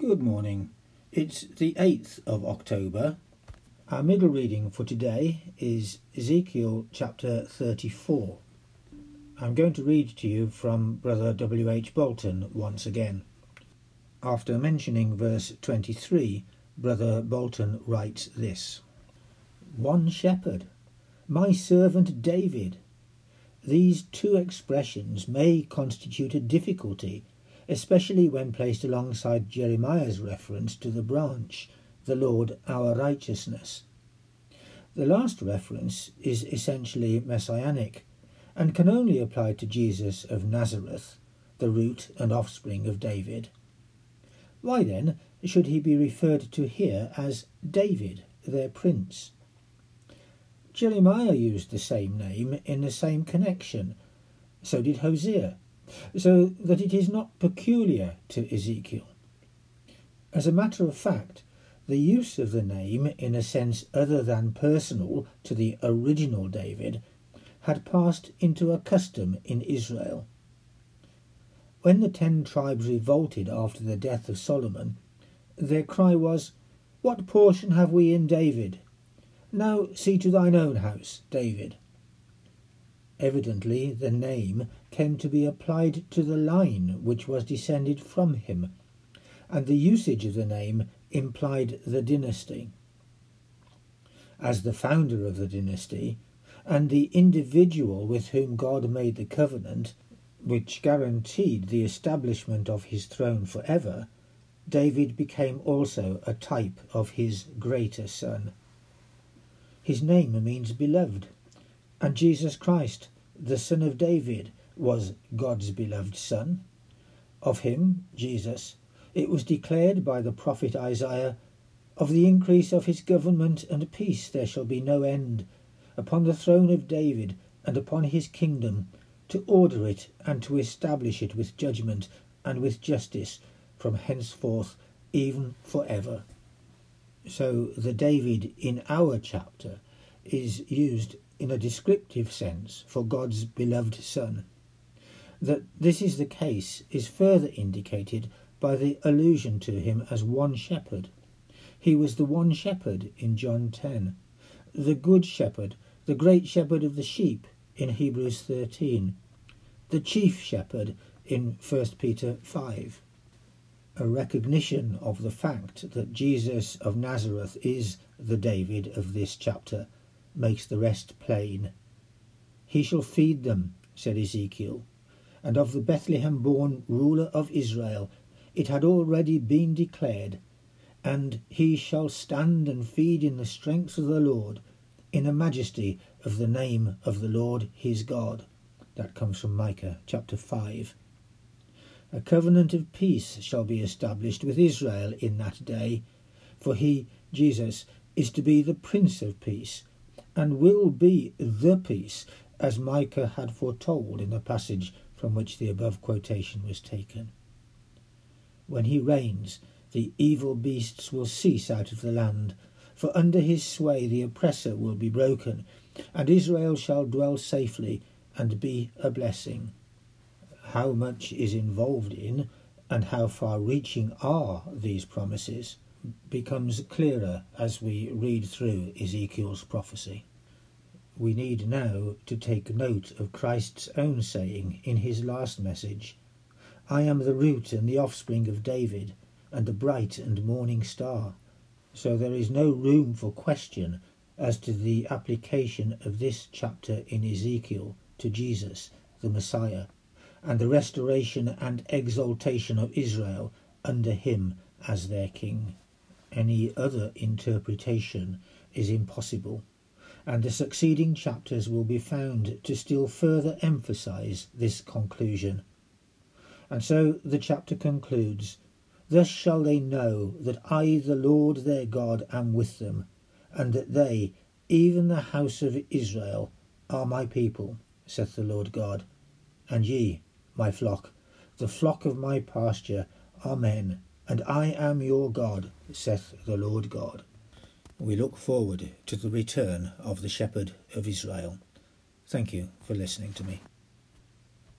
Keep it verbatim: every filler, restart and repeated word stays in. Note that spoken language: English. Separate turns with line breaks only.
Good morning. It's the eighth of October. Our middle reading for today is Ezekiel chapter thirty-four. I'm going to read to you from Brother W H Bolton once again. After mentioning verse twenty-three, Brother Bolton writes this: One shepherd, my servant David. These two expressions may constitute a difficulty, especially when placed alongside Jeremiah's reference to the branch, the Lord our righteousness. The last reference is essentially messianic, and can only apply to Jesus of Nazareth, the root and offspring of David. Why then should he be referred to here as David, their prince? Jeremiah used the same name in the same connection, so did Hosea, so that it is not peculiar to Ezekiel. As a matter of fact, the use of the name in a sense other than personal to the original David had passed into a custom in Israel. When the ten tribes revolted after the death of Solomon, their cry was, "What portion have we in David? Now see to thine own house, David." Evidently the name came to be applied to the line which was descended from him, and the usage of the name implied the dynasty. As the founder of the dynasty, and the individual with whom God made the covenant, which guaranteed the establishment of his throne forever, David became also a type of his greater son. His name means beloved, and Jesus Christ, the Son of David, was God's beloved Son. Of him, Jesus, it was declared by the prophet Isaiah, "Of the increase of his government and peace there shall be no end, upon the throne of David and upon his kingdom, to order it and to establish it with judgment and with justice from henceforth even for ever." So the David in our chapter is used in a descriptive sense for God's beloved Son. That this is the case is further indicated by the allusion to him as one shepherd. He was the one shepherd in John ten, the good shepherd, the great shepherd of the sheep in Hebrews thirteen, the chief shepherd in First Peter five. A recognition of the fact that Jesus of Nazareth is the David of this chapter makes the rest plain. "He shall feed them," said Ezekiel, and of the Bethlehem-born ruler of Israel it had already been declared, "And he shall stand and feed in the strength of the Lord, in the majesty of the name of the Lord his God." That comes from Micah chapter five. A covenant of peace shall be established with Israel in that day, for he, Jesus, is to be the Prince of Peace, and will be the peace, as Micah had foretold in the passage from which the above quotation was taken. When he reigns, the evil beasts will cease out of the land, for under his sway the oppressor will be broken, and Israel shall dwell safely and be a blessing. How much is involved in, and how far-reaching are these promises, becomes clearer as we read through Ezekiel's prophecy. We need now to take note of Christ's own saying in his last message, "I am the root and the offspring of David, and the bright and morning star." So there is no room for question as to the application of this chapter in Ezekiel to Jesus, the Messiah, and the restoration and exaltation of Israel under him as their king. Any other interpretation is impossible, and the succeeding chapters will be found to still further emphasize this conclusion. And so the chapter concludes, "Thus shall they know that I, the Lord their God, am with them, and that they, even the house of Israel, are my people, saith the Lord God. And ye, my flock, the flock of my pasture, Amen, and I am your God, saith the Lord God." We look forward to the return of the Shepherd of Israel. Thank you for listening to me.